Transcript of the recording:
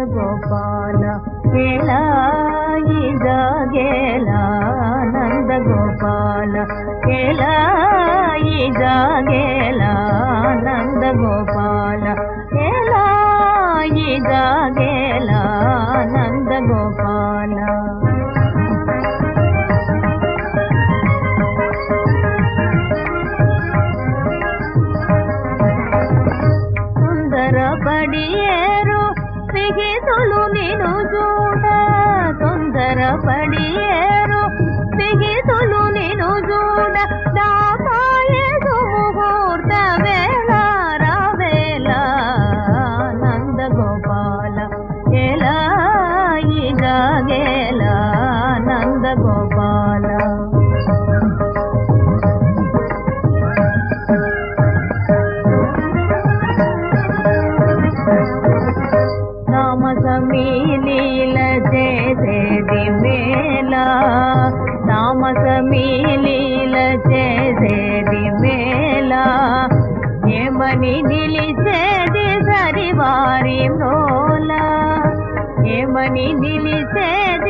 నందగోపాల కేళాయి జాగేలా నందగోపాల కేళాయి జాగేలా నందగోపాల కేళాయి జాగేలా నందగోపాల తొందరపడియేరు పిగితులు నిను చూడ తొందరపడియేరు పిగితులు నిను చూడ దాపాయసు ముహూర్త వేళ రావేళ నందగోపాల కేళాయి జాగేలా నందగోపాల తామసమీలీల చేసేది మేళా తామసమీలీల చేసేది మేళా ఏమని నిలిచేది సరివారి మ్రోలా ఏమని నిలిచేది